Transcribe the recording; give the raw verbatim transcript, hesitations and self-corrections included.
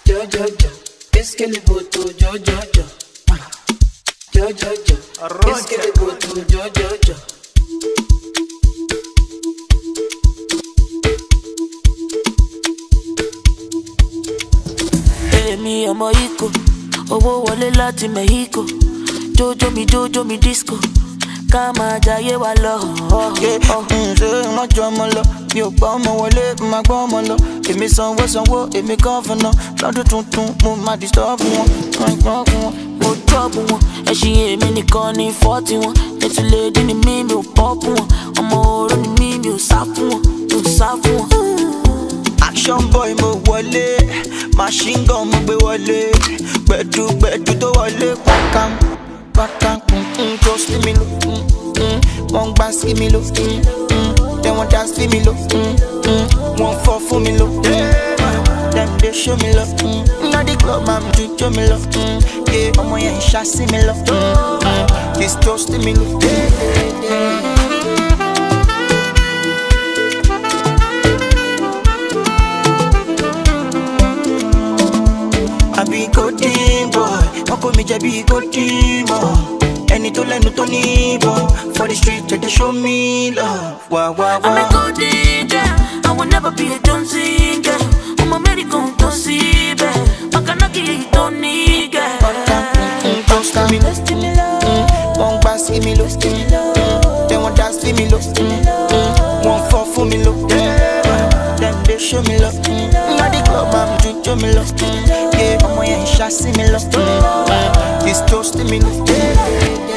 Jo jo jo, es que le voto yo yo yo. Yo yo yo, es que le voto yo yo yo. Èmi ọmọ Iko, owó wọlé láti Mexico. Jojo mi jojo mi disco, ká máa jayé wa lọ. Ṣé wọ́n jọ ọmọ lọ? Mi ò gbọ́ ọmọ wọlé, máa gbọ́ ọmọ lọ. Èmi sanwó sanwó, èmi kọ́ fún náà. Lọ́dún tuntun, mo máa disturb wọn. Wọ́n gbọ́ fún wọn. Mo drop wọn, ẹṣin èmi nìkan ní fọ́ọ̀tì wọn. Ètò lèdí ni mí, mi ò pọ́ọ̀pù wọn. Ọmọ oró ni mí, mi ò sá fún wọn, mi ò sá fún wọn. Action boy mo wọlé, machine gun mo gbé wọlé. Gbẹ̀du gbẹ̀du tó wọlé, pàkàm pàkàm. Just leave me low, wọ́n gbà sí mi lò. Then wọ́n dá sí mi lò, wọ́n fọ́ fún mi lò. Dem dey show me love, inna the club máa ju jó mi lọ. Ọmọ yẹn ń ṣá sí mi lọ, this just leave me low. Àbí golden boy, wọ́n kó mi jẹ bí golden boy. Ẹni tó lẹ́nu tó ní bọ̀, for the street they show me love. Wah wah wah. I'm a golden girl, I will never be a Jonesy girl. I'm a American to see bad, Makanaki you don't need girl. Just give me love, one glass give me love, then one dance give me love, one fall for me love. Then they show me love, inna the club I'm doing me love. Yeah, ọmọ yẹn ń ṣá sí mi love, it's toast me love.